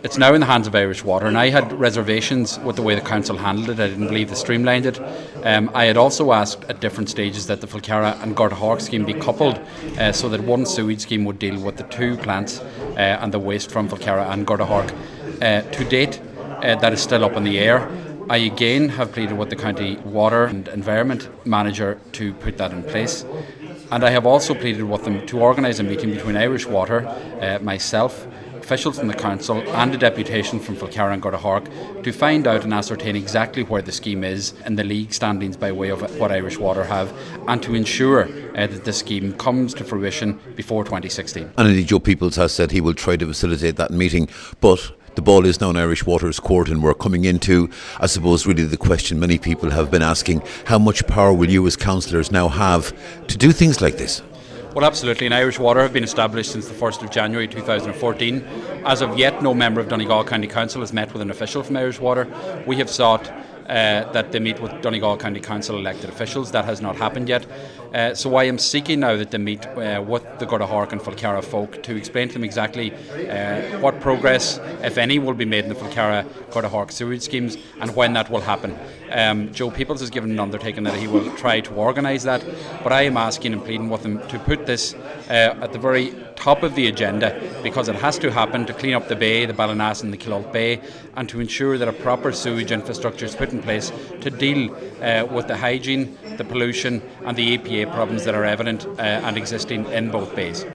It's now in the hands of Irish Water, and I had reservations with the way the council handled it. I didn't believe they streamlined it. I had also asked at different stages that the Falcarra and Gortahork scheme be coupled so that one sewage scheme would deal with the two plants and the waste from Falcarra and Gortahork. To date, that is still up in the air. I again have pleaded with the County Water and Environment Manager to put that in place. And I have also pleaded with them to organise a meeting between Irish Water, myself, officials from the council and a deputation from Falcarra and Gortahork to find out and ascertain exactly where the scheme is and the league standings by way of what Irish Water have, and to ensure that the scheme comes to fruition before 2016. And indeed Joe Peoples has said he will try to facilitate that meeting, but the ball is now in Irish Water's court, and we're coming into, I suppose, really the question many people have been asking: how much power will you as councillors now have to do things like this? Well, absolutely. And Irish Water have been established since the 1st of January 2014. As of yet, no member of Donegal County Council has met with an official from Irish Water. We have sought that they meet with Donegal County Council elected officials. That has not happened yet. So I am seeking now that they meet with the Gortahork and Falcarra folk to explain to them exactly what progress, if any, will be made in the Falcarra-Gortahork sewage schemes and when that will happen. Joe Peoples has given an undertaking that he will try to organise that, but I am asking and pleading with him to put this at the very top of the agenda, because it has to happen to clean up the bay, the Ballinass and the Killalt Bay, and to ensure that a proper sewage infrastructure is put in place to deal with the hygiene, the pollution and the EPA problems that are evident and existing in both bays.